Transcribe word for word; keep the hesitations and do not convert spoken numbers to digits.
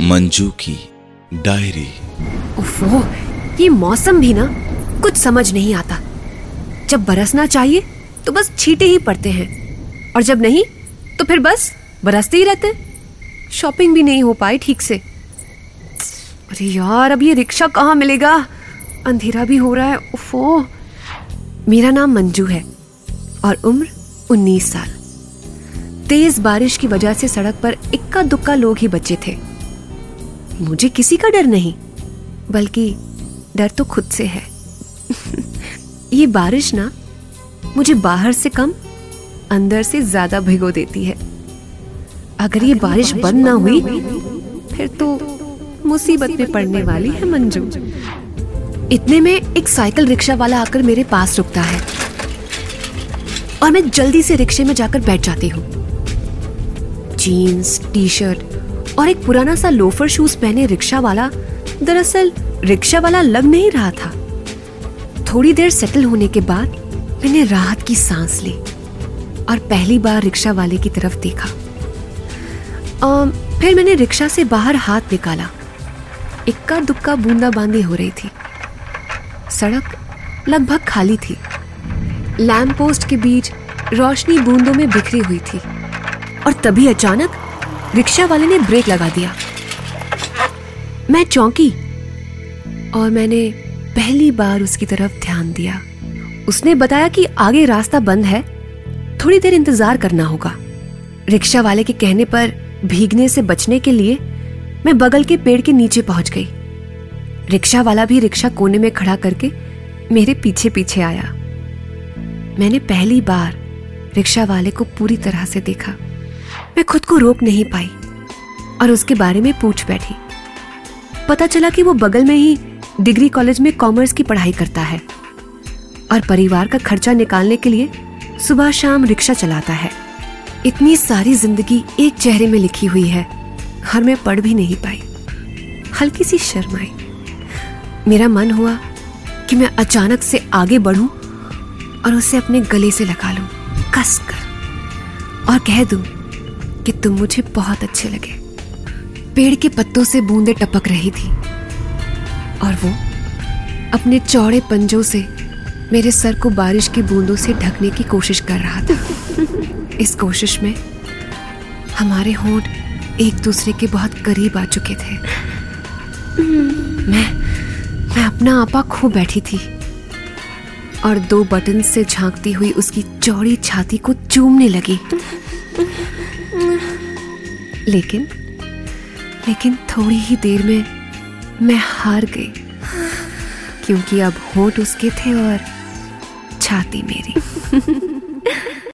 मंजू की डायरी। ओफो, ये मौसम भी ना कुछ समझ नहीं आता। जब बरसना चाहिए तो बस छींटे ही पड़ते हैं, और जब नहीं तो फिर बस बरसते ही रहते। शॉपिंग भी नहीं हो पाई ठीक से। अरे यार, अब ये रिक्शा कहाँ मिलेगा? अंधेरा भी हो रहा है। ओफो। मेरा नाम मंजू है और उम्र उन्नीस साल। तेज बारिश की वजह से सड़क पर इक्का दुक्का लोग ही बचे थे। मुझे किसी का डर नहीं, बल्कि डर तो खुद से है। ये बारिश ना मुझे बाहर से कम अंदर से ज्यादा भिगो देती है। अगर ये बारिश बंद ना हुई फिर तो मुसीबत में पड़ने वाली है मंजू। इतने में एक साइकिल रिक्शा वाला आकर मेरे पास रुकता है और मैं जल्दी से रिक्शे में जाकर बैठ जाती हूँ। जीन्स, टी शर्ट और एक पुराना सा लोफर शूज पहने रिक्शा वाला दरअसल रिक्शा वाला लग नहीं रहा था। थोड़ी देर सेटल होने के बाद मैंने राहत की सांस ली और पहली बार रिक्शा वाले की तरफ देखा। आ, फिर मैंने रिक्शा से बाहर हाथ निकाला। इक्का दुक्का बूंदाबांदी हो रही थी। सड़क लगभग खाली थी। लैंप पोस्ट के बीच रोशनी बूंदों में बिखरी हुई थी और तभी अचानक रिक्शा वाले ने ब्रेक लगा दिया। मैं चौंकी और मैंने पहली बार उसकी तरफ ध्यान दिया। उसने बताया कि आगे रास्ता बंद है, थोड़ी देर इंतजार करना होगा। रिक्शा वाले के कहने पर भीगने से बचने के लिए मैं बगल के पेड़ के नीचे पहुंच गई। रिक्शा वाला भी रिक्शा कोने में खड़ा करके मेरे पीछे पीछे आया। मैंने पहली बार रिक्शा वाले को पूरी तरह से देखा। मैं खुद को रोक नहीं पाई और उसके बारे में पूछ बैठी। पता चला कि वो बगल में ही डिग्री कॉलेज में कॉमर्स की पढ़ाई करता है और परिवार का खर्चा निकालने के लिए सुबह शाम रिक्शा चलाता है। इतनी सारी जिंदगी एक चेहरे में लिखी हुई है और मैं पढ़ भी नहीं पाई। हल्की सी शर्म आई। मेरा मन हुआ कि मैं अचानक से आगे बढ़ूं और उसे अपने गले से लगा लूं कस कर और कह दूं कि तुम मुझे बहुत अच्छे लगे। पेड़ के पत्तों से बूंदें टपक रही थी और वो अपने चौड़े पंजों से मेरे सर को बारिश की बूंदों से ढकने की कोशिश कर रहा था। इस कोशिश में हमारे होंठ एक दूसरे के बहुत करीब आ चुके थे। मैं मैं अपना आपा खो बैठी थी और दो बटन से झांकती हुई उसकी चौड़ी छाती को चूमने लगी। लेकिन लेकिन थोड़ी ही देर में मैं हार गई, क्योंकि अब होंठ उसके थे और छाती मेरी।